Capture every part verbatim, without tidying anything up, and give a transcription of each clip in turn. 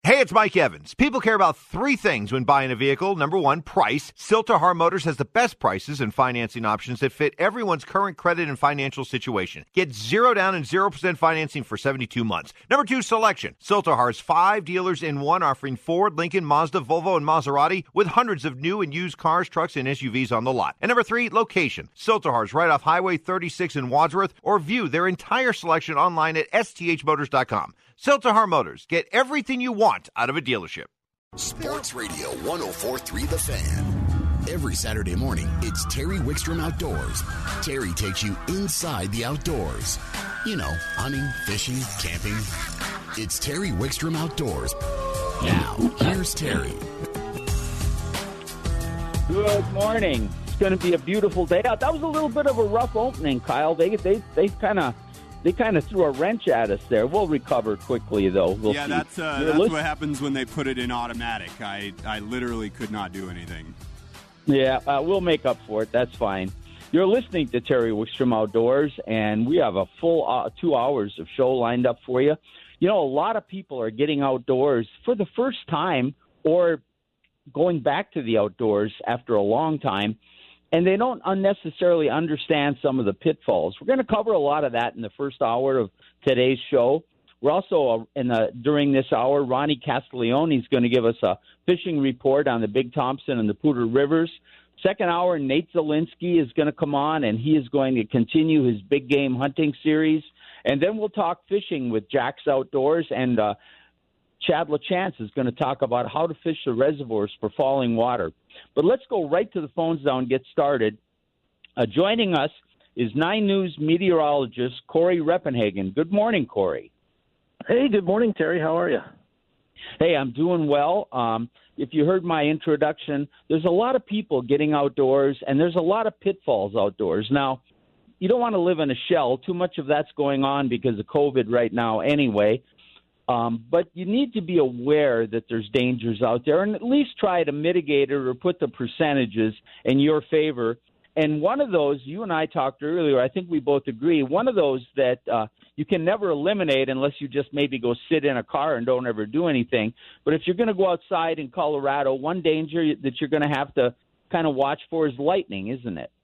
Hey, it's Mike Evans. People care about three things when buying a vehicle. Number one, price. Silterhar Motors has the best prices and financing options that fit everyone's current credit and financial situation. Get zero down and zero percent financing for seventy-two months. Number two, selection. Silterhar's five dealers in one, offering Ford, Lincoln, Mazda, Volvo, and Maserati with hundreds of new and used cars, trucks, and S U Vs on the lot. And number three, location. Silterhar's right off Highway thirty-six in Wadsworth, or view their entire selection online at S T H motors dot com. Silterhar Motors. Get everything you want out of a dealership. Sports Radio one oh four point three The Fan. Every Saturday morning, it's Terry Wickstrom Outdoors. Terry takes you inside the outdoors. You know, hunting, fishing, camping. It's Terry Wickstrom Outdoors. Now, here's Terry. Good morning. It's going to be a beautiful day out. That was a little bit of a rough opening, Kyle. They they they kind of they kind of threw a wrench at us there. We'll recover quickly, though. We'll yeah, see. that's uh, that's listen- what happens when they put it in automatic. I I literally could not do anything. Yeah, uh, we'll make up for it. That's fine. You're listening to Terry Wickstrom Outdoors, and we have a full uh, two hours of show lined up for you. You know, a lot of people are getting outdoors for the first time or going back to the outdoors after a long time, and they don't unnecessarily understand some of the pitfalls. We're going to cover a lot of that in the first hour of today's show. We're also, uh, in the, during this hour, Ronnie Castiglione is going to give us a fishing report on the Big Thompson and the Poudre Rivers. Second hour, Nate Zielinski is going to come on, and he is going to continue his big game hunting series. And then we'll talk fishing with Jack's Outdoors, and uh, Chad LaChance is going to talk about how to fish the reservoirs for falling water. But let's go right to the phones now and get started. Uh, joining us is Nine News meteorologist Corey Reppenhagen. Good morning, Corey. Hey, good morning, Terry. How are you? Hey, I'm doing well. Um, if you heard my introduction, there's a lot of people getting outdoors, and there's a lot of pitfalls outdoors. Now, you don't want to live in a shell. Too much of that's going on because of COVID right now anyway. Um, but you need to be aware that there's dangers out there and at least try to mitigate it or put the percentages in your favor. And one of those, you and I talked earlier, I think we both agree, one of those that uh, you can never eliminate unless you just maybe go sit in a car and don't ever do anything. But if you're going to go outside in Colorado, one danger that you're going to have to kind of watch for is lightning, isn't it?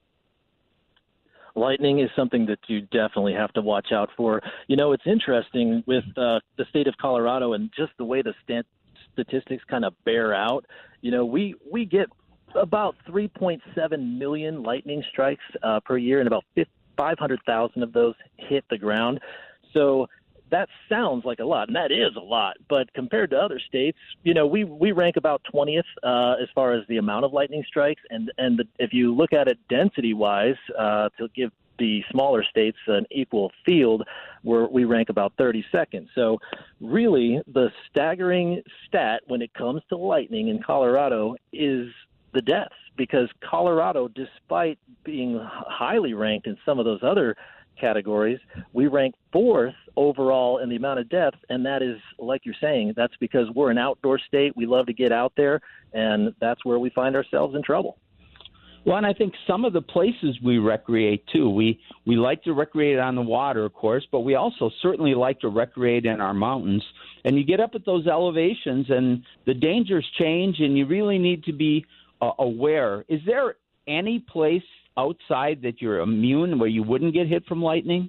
Lightning is something that you definitely have to watch out for. You know, it's interesting with uh, the state of Colorado and just the way the stat- statistics kind of bear out. You know, we, we get about three point seven million lightning strikes uh, per year, and about five hundred thousand of those hit the ground. So that sounds like a lot, and that is a lot. But compared to other states, you know, we, we rank about twentieth uh, as far as the amount of lightning strikes. And, and the, if you look at it density-wise, uh, to give the smaller states an equal field, where we rank about thirty-second. So really, the staggering stat when it comes to lightning in Colorado is the deaths, because Colorado, despite being highly ranked in some of those other categories, we rank fourth overall in the amount of deaths, and that is, like you're saying, that's because we're an outdoor state. We love to get out there, and that's where we find ourselves in trouble. Well, and I think some of the places we recreate, too. We we like to recreate on the water, of course, but we also certainly like to recreate in our mountains. And you get up at those elevations, and the dangers change, and you really need to be uh, aware. Is there any place outside that you're immune where you wouldn't get hit from lightning?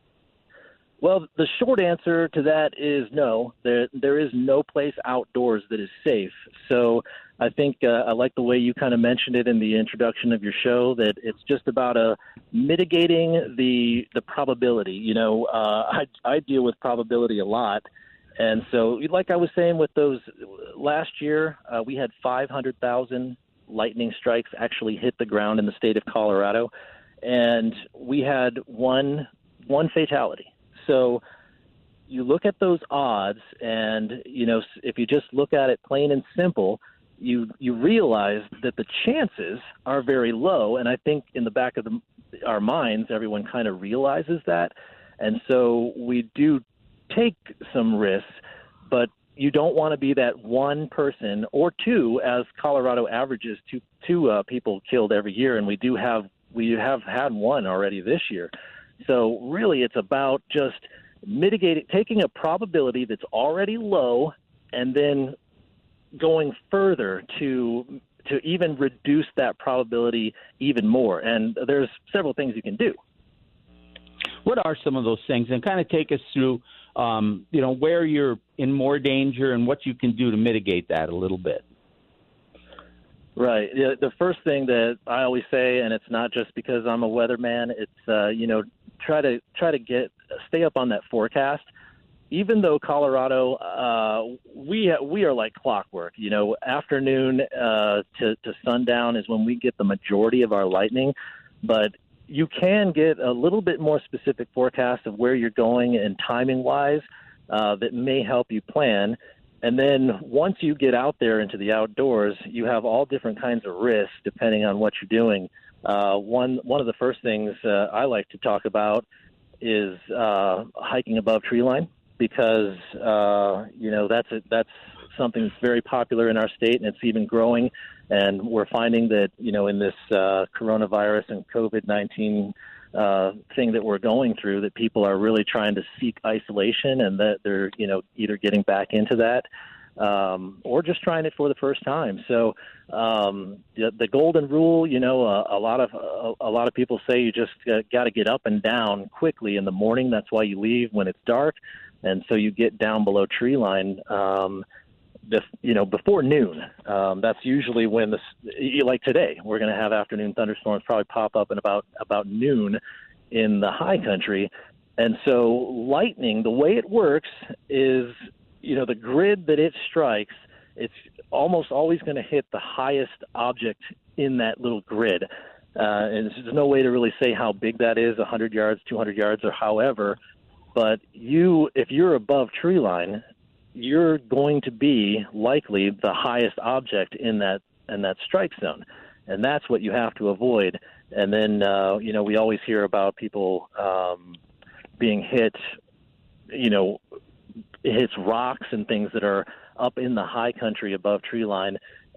Well, the short answer to that is no. There, there is no place outdoors that is safe. So I think uh, I like the way you kind of mentioned it in the introduction of your show, that it's just about uh, mitigating the the probability. You know, uh, I, I deal with probability a lot. And so like I was saying with those last year, uh, we had five hundred thousand lightning strikes actually hit the ground in the state of Colorado. And we had one one fatality. So you look at those odds, and, you know, if you just look at it plain and simple, you you realize that the chances are very low. And I think in the back of the, our minds, everyone kind of realizes that. And so we do take some risks, but you don't want to be that one person or two, as Colorado averages two, two uh, people killed every year. And we do have we have had one already this year. So really, it's about just mitigating, taking a probability that's already low and then going further to to even reduce that probability even more. And there's several things you can do. What are some of those things? And kind of take us through, um, you know, where you're in more danger and what you can do to mitigate that a little bit. Right. Yeah, the first thing that I always say, and it's not just because I'm a weatherman, it's, uh, you know, try to try to get stay up on that forecast. Even though Colorado, uh, we we are like clockwork. You know, afternoon uh, to, to sundown is when we get the majority of our lightning. But you can get a little bit more specific forecast of where you're going and timing-wise uh, that may help you plan. And then once you get out there into the outdoors, you have all different kinds of risks depending on what you're doing. Uh, one one of the first things uh, I like to talk about is uh, hiking above tree line. Because, uh, you know, that's a, that's something that's very popular in our state, and it's even growing. And we're finding that, you know, in this uh, coronavirus and COVID nineteen uh, thing that we're going through, that people are really trying to seek isolation, and that they're, you know, either getting back into that um, or just trying it for the first time. So um, the, the golden rule, you know, uh, a lot of a, a lot of people say you just uh, got to get up and down quickly in the morning. That's why you leave when it's dark. And so you get down below tree line, um, this, you know, before noon. Um, that's usually when the, like today, we're going to have afternoon thunderstorms probably pop up in about, about noon in the high country. And so lightning, the way it works is, you know, the grid that it strikes, it's almost always going to hit the highest object in that little grid. Uh, and there's no way to really say how big that is, one hundred yards, two hundred yards, or however. But you, if you're above tree line, you're going to be likely the highest object in that in that strike zone, and that's what you have to avoid. And then, uh, you know, we always hear about people um, being hit, you know, it hits rocks and things that are up in the high country above tree line,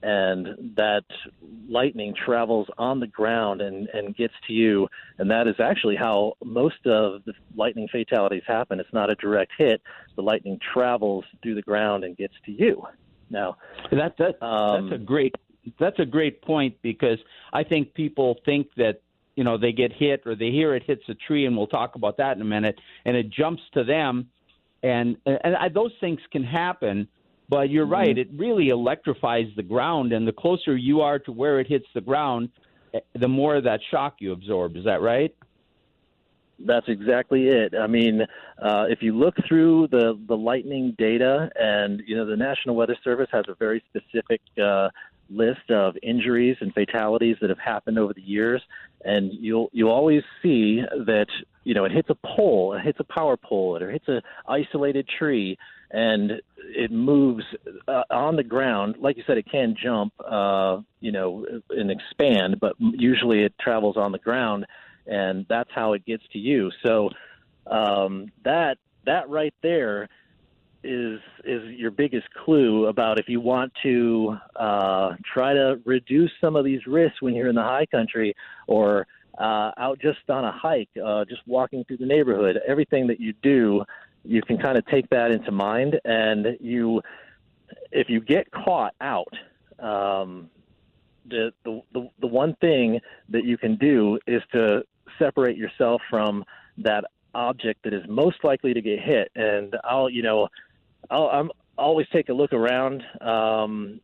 and that lightning travels on the ground and, and gets to you. And that is actually how most of the lightning fatalities happen. It's not a direct hit. The lightning travels through the ground and gets to you. Now, that, that, um, that's a great that's a great point, because I think people think that, you know, they get hit or they hear it hits a tree, and we'll talk about that in a minute, and it jumps to them. And, and I, those things can happen. But you're right, it really electrifies the ground, and the closer you are to where it hits the ground, the more of that shock you absorb. Is that right? That's exactly it. I mean, uh, if you look through the, the lightning data, and, you know, the National Weather Service has a very specific uh, list of injuries and fatalities that have happened over the years, and you'll you'll always see that, you know, it hits a pole, it hits a power pole, or it hits a isolated tree, and it moves uh, on the ground. Like you said, it can jump, uh, you know, and expand, but usually it travels on the ground, and that's how it gets to you. So um, that that right there is is your biggest clue about if you want to uh, try to reduce some of these risks when you're in the high country, or uh, out just on a hike, uh, just walking through the neighborhood. Everything that you do, you can kind of take that into mind, and you, if you get caught out, um, the, the the the one thing that you can do is to separate yourself from that object that is most likely to get hit. And I'll, you know, I'll I'm always take a look around. Um,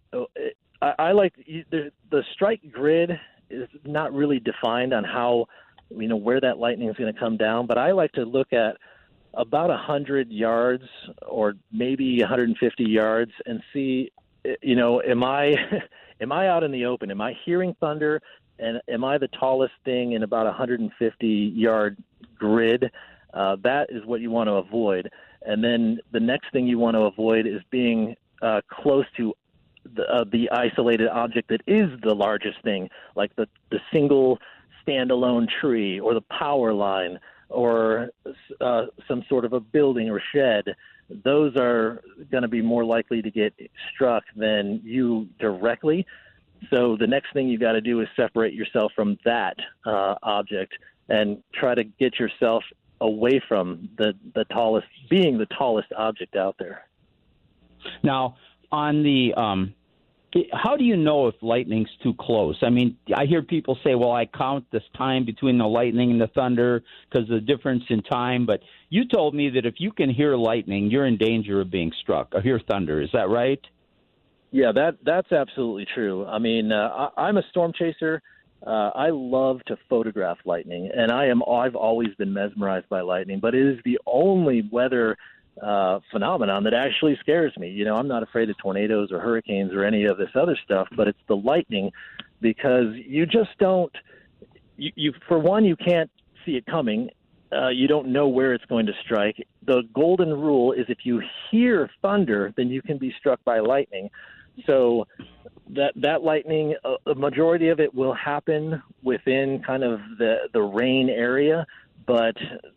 I, I like the, the strike grid is not really defined on how, you know, where that lightning is going to come down, but I like to look at about one hundred yards or maybe one hundred fifty yards and see, you know, am I am I out in the open? Am I hearing thunder? And am I the tallest thing in about one hundred fifty yard grid? Uh, that is what you want to avoid. And then the next thing you want to avoid is being uh, close to the, uh, the isolated object that is the largest thing, like the, the single standalone tree or the power line or uh, some sort of a building or shed. Those are going to be more likely to get struck than you directly. So the next thing you got to do is separate yourself from that uh, object and try to get yourself away from the, the tallest, being the tallest object out there. Now, on the um, how do you know if lightning's too close? I mean, I hear people say, well, I count this time between the lightning and the thunder because of the difference in time. But you told me that if you can hear lightning, you're in danger of being struck or hear thunder. Is that right? Yeah, that that's absolutely true. I mean, uh, I, I'm a storm chaser. Uh, I love to photograph lightning, and I am I've always been mesmerized by lightning. But it is the only weather uh, phenomenon that actually scares me. You know, I'm not afraid of tornadoes or hurricanes or any of this other stuff, but it's the lightning because you just don't. You, you for one, you can't see it coming. Uh, you don't know where it's going to strike. The golden rule is if you hear thunder, then you can be struck by lightning. So that that lightning, a, a majority of it will happen within kind of the, the rain area, but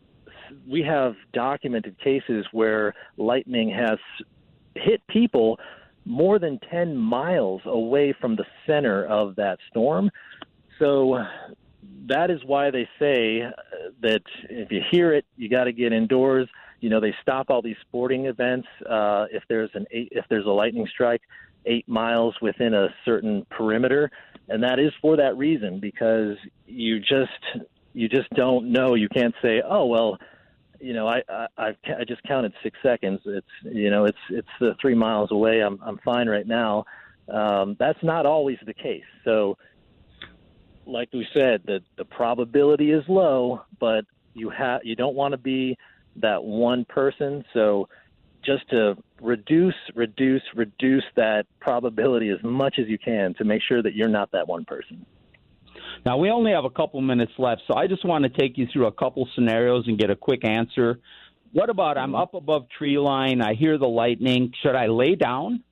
we have documented cases where lightning has hit people more than ten miles away from the center of that storm. So that is why they say that if you hear it, you got to get indoors. You know, they stop all these sporting events uh, if there's an eight, if there's a lightning strike eight miles within a certain perimeter, and that is for that reason because you just you just don't know. You can't say, oh well, you know, I I I've, I just counted six seconds. It's you know, it's it's uh, three miles away. I'm I'm fine right now. Um, that's not always the case. So, like we said, the the probability is low, but you have you don't want to be that one person. So just to reduce, reduce, reduce that probability as much as you can to make sure that you're not that one person. Now, we only have a couple minutes left, so I just want to take you through a couple scenarios and get a quick answer. What about I'm up above tree line, I hear the lightning. Should I lay down?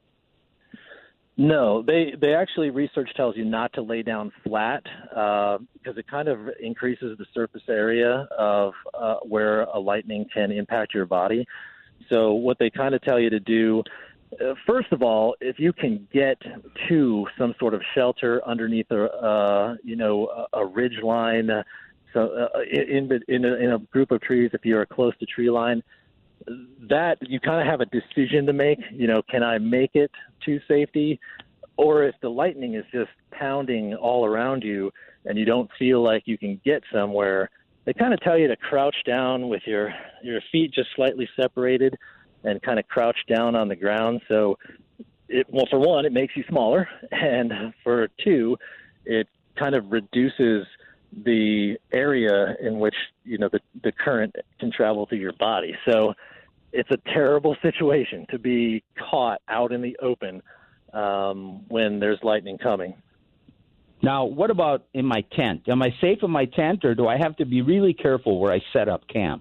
No, they they actually, research tells you not to lay down flat uh, because it kind of increases the surface area of uh, where a lightning can impact your body. So what they kind of tell you to do, uh, first of all, if you can get to some sort of shelter underneath a uh, you know a, a ridge line, uh, so uh, in in a, in a group of trees, if you're close to tree line, that you kind of have a decision to make. You know, can I make it to safety? Or if the lightning is just pounding all around you and you don't feel like you can get somewhere, they kind of tell you to crouch down with your, your feet just slightly separated and kind of crouch down on the ground. So, it, well, for one, it makes you smaller. And for two, it kind of reduces the area in which, you know, the, the current can travel through your body. So it's a terrible situation to be caught out in the open um, when there's lightning coming. Now, what about in my tent? Am I safe in my tent, or do I have to be really careful where I set up camp?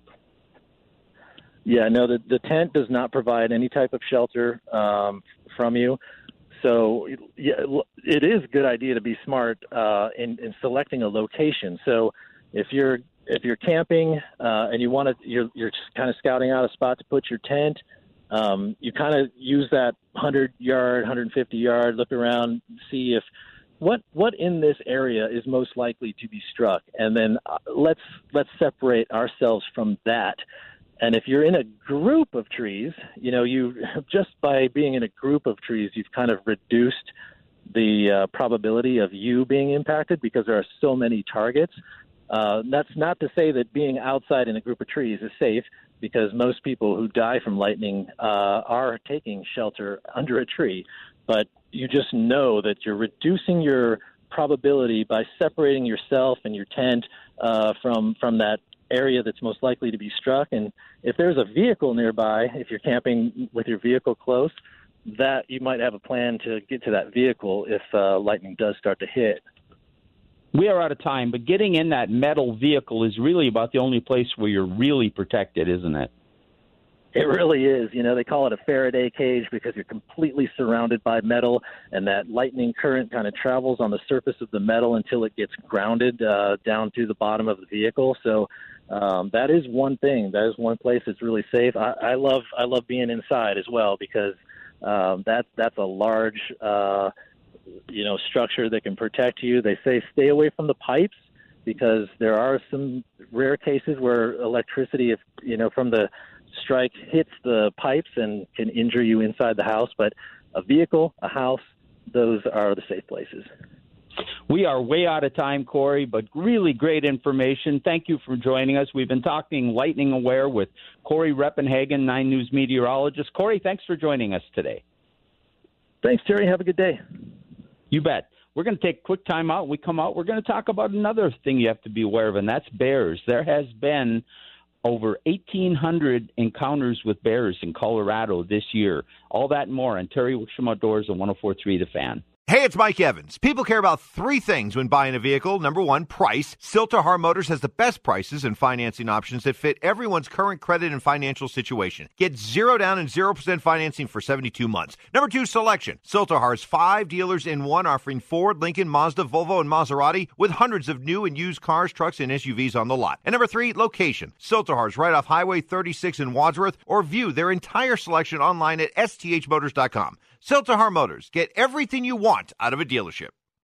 Yeah, no, the, the tent does not provide any type of shelter um, from you. So yeah, it is a good idea to be smart uh, in, in selecting a location. So if you're if you're camping uh, and you want to, you're, you're just kind of scouting out a spot to put your tent, um, you kind of use that hundred yard, hundred fifty yard, look around, see if what what in this area is most likely to be struck, and then uh, let's let's separate ourselves from that. And if you're in a group of trees, you know, you just by being in a group of trees, you've kind of reduced the uh, probability of you being impacted because there are so many targets. Uh, that's not to say that being outside in a group of trees is safe, because most people who die from lightning uh, are taking shelter under a tree. But you just know that you're reducing your probability by separating yourself and your tent uh, from from that area that's most likely to be struck. And if there's a vehicle nearby, if you're camping with your vehicle close, that you might have a plan to get to that vehicle if uh, lightning does start to hit. We are out of time, but getting in that metal vehicle is really about the only place where you're really protected, isn't it? It really is. You know, they call it a Faraday cage because you're completely surrounded by metal, and that lightning current kind of travels on the surface of the metal until it gets grounded uh, down to the bottom of the vehicle. So um, that is one thing. That is one place that's really safe. I, I love I love being inside as well, because um, that that's a large uh, you know structure that can protect you. They say stay away from the pipes, because there are some rare cases where electricity, if you know, from the strike hits the pipes and can injure you inside the house. But a vehicle, a house, those are the safe places. We are way out of time, Corey, but really great information. Thank you for joining us. We've been talking lightning aware with Corey Reppenhagen, Nine News meteorologist. Corey, thanks for joining us today. Thanks, Terry. Have a good day. You bet. We're going to take a quick time out. When we come out, we're going to talk about another thing you have to be aware of, and that's bears. There has been over eighteen hundred encounters with bears in Colorado this year. All that and more on Terry Wickstrom Outdoors on one oh four point three The Fan. Hey, it's Mike Evans. People care about three things when buying a vehicle. Number one, price. Silterhar Motors has the best prices and financing options that fit everyone's current credit and financial situation. Get zero down and zero percent financing for seventy-two months. Number two, selection. Silterhar has five dealers in one, offering Ford, Lincoln, Mazda, Volvo, and Maserati with hundreds of new and used cars, trucks, and S U Vs on the lot. And number three, location. Silterhar's right off Highway thirty-six in Wadsworth, or view their entire selection online at S T H motors dot com. Silterhar Motors. Get everything you want out of a dealership.